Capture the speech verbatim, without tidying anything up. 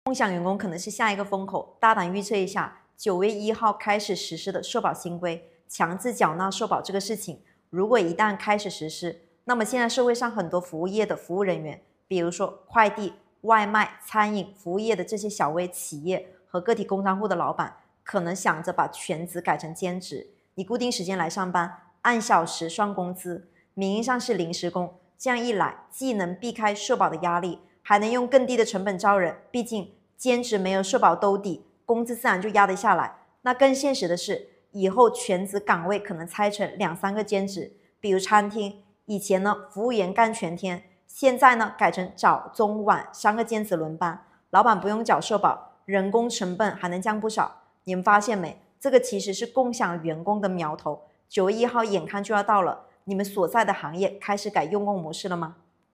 共享员工可能是下一个风口。大胆预测一下，九月一号开始实施的社保新规，强制缴纳社保这个事情，如果一旦开始实施，那么现在社会上很多服务业的服务人员，比如说快递、外卖、餐饮服务业的这些小微企业和个体工商户的老板，可能想着把全职改成兼职，你固定时间来上班，按小时算工资，名义上是临时工，这样一来既能避开社保的压力，还能用更低的成本招人，毕竟兼职没有社保兜底，工资自然就压得下来。那更现实的是，以后全职岗位可能拆成两三个兼职，比如餐厅，以前呢服务员干全天，现在呢改成早中晚三个兼职轮班，老板不用缴社保，人工成本还能降不少。你们发现没？这个其实是共享员工的苗头。九月一号眼看就要到了，你们所在的行业开始改用工模式了吗？